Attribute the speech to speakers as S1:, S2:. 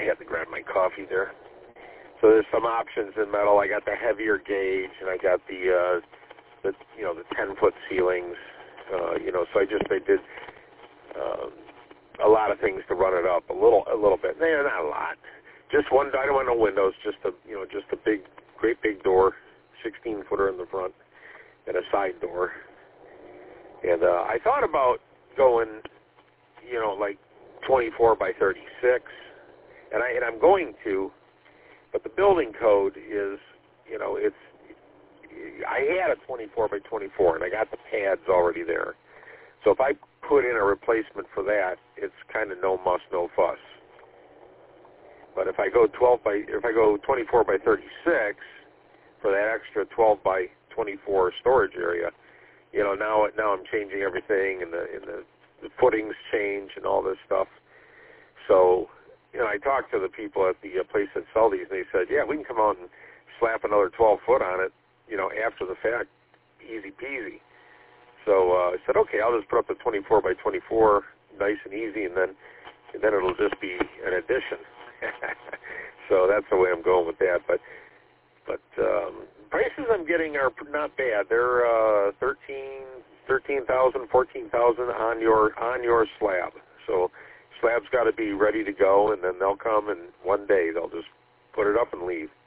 S1: I had to grab my coffee there. So there's some options in metal. I got the heavier gauge, and I got the 10-foot ceilings. So I did a lot of things to run it up a little bit. Not a lot. Just one. I don't want no windows. Just a great big door, 16-footer in the front, and a side door. And I thought about going, like 24 by 36, and I'm going to, but the building code is, I had a 24 by 24, and I got the pads already there. So if I put in a replacement for that, it's kind of no muss, no fuss. But if I go 24 by 36 for that extra 12 by 24 storage area, now I'm changing everything, and the footings change and all this stuff. So, I talked to the people at the place that sell these, and they said, yeah, we can come out and slap another 12 foot on it, after the fact, easy peasy. So I said, okay, I'll just put up the 24 by 24, nice and easy, and then it'll just be an addition. So that's the way I'm going with that. But prices I'm getting are not bad. They're $13,000, $14,000 on your slab. So slab's got to be ready to go, and then they'll come, and one day they'll just put it up and leave.